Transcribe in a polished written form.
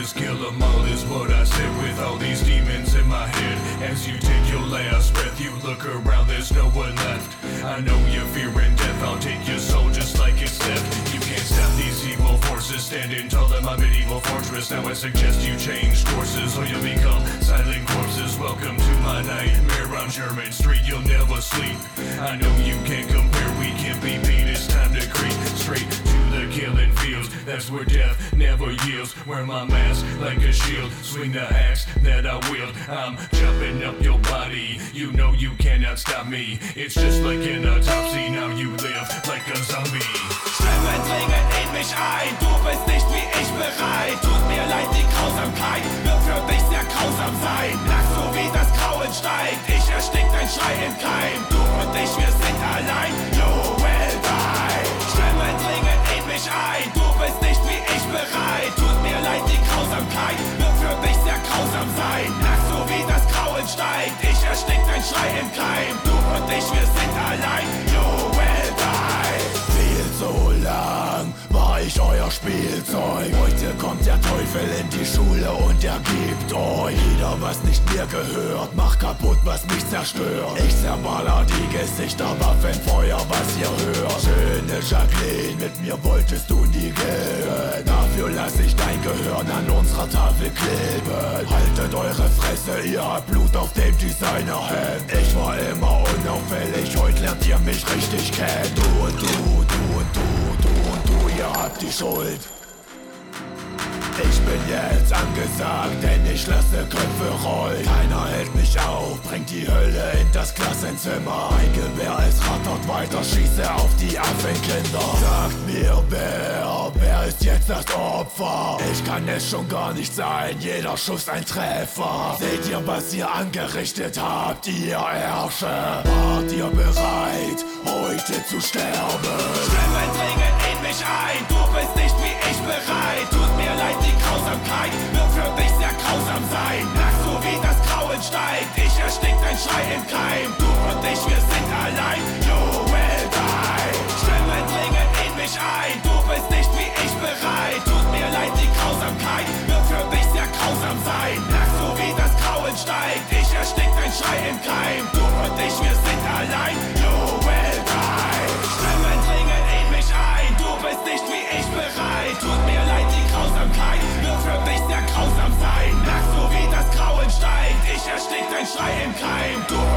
just kill them all is what I said with all these demons in my head. As you take your last breath, you look around, there's no one left. I know you're fearing death, I'll take your soul just like it's theft. You can't stop these evil forces standing tall in my medieval fortress. Now I suggest you change courses or you'll become silent corpses. Welcome to my nightmare on German Street, you'll never sleep. I know you can't compare, we can't be beat, it's time to creep straight to the killing fields. That's where death never yields. Wear my mask like a shield, swing the axe that I wield. I'm chopping up your body, you know you cannot stop me. It's just like an autopsy, now you live like a zombie. Stimmen dringen in mich ein, du bist nicht wie ich bereit. Tut mir leid, die Grausamkeit wird für dich sehr grausam sein. Merkst du, wie das Grauen steigt, ich erstick dein Schrei im Keim. Du und ich, wir sind allein, you will die. Stimmen dringen in mich ein, du bist nicht wie ich bereit. Tut mir leid, die Grausamkeit wird für dich sehr grausam sein. Merkst du, wie das Grauen steigt, ich erstick dein Schrei im Keim. Du und ich, wir sind allein, you will die. Viel zu lang war ich euer Spielzeug. Heute kommt der Teufel in die Schule und er gibt euch wieder, was nicht mir gehört. Mach kaputt, was mich zerstört. Ich zerballer die Gesichter, Waffenfeuer, was ihr hört. Schöne Jacqueline, mit mir wolltest du nie gehen. Dafür lass ich dein Gehirn an unserer Tafel kleben. Haltet eure Fresse, ihr habt Blut auf dem Designerhemd. Ich war immer unauffällig, heute lernt ihr mich richtig kennen. Du und du, du und du, du und du, ihr habt die Schuld. Ich bin jetzt angesagt, denn ich lasse Köpfe rollen. Keiner hält mich auf, bringt die Hölle in das Klassenzimmer. Ein Gewehr, es rattert weiter, schieße auf die Affenkinder. Sagt mir wer ist jetzt das Opfer? Ich kann es schon gar nicht sein, jeder Schuss ein Treffer. Seht ihr, was ihr angerichtet habt, ihr Ärsche? Wart ihr bereit, heute zu sterben? Stimmen dringen in mich ein, du bist nicht wie ich bereit. Tut mir leid, die Grausamkeit wird für dich sehr grausam sein. Merkst du, wie das Grauen steigt, ich erstick dein Schrei im Keim. Du und ich, wir sind allein, you will die. Stimmen dringen in mich ein, du bist nicht wie ich bereit. Tut mir leid, die Grausamkeit wird für dich sehr grausam sein. Merkst du, wie das Grauen steigt, ich erstick dein Schrei im Keim. Du und ich, wir sind allein, you will die. Stimmen dringen in mich ein, du bist nicht wie ich bereit. Tut mir leid, die Grausamkeit wird für dich sehr grausam sein. Merkst du, wie das Grauen steigt, ich erstick dein Schrei im Keim. Du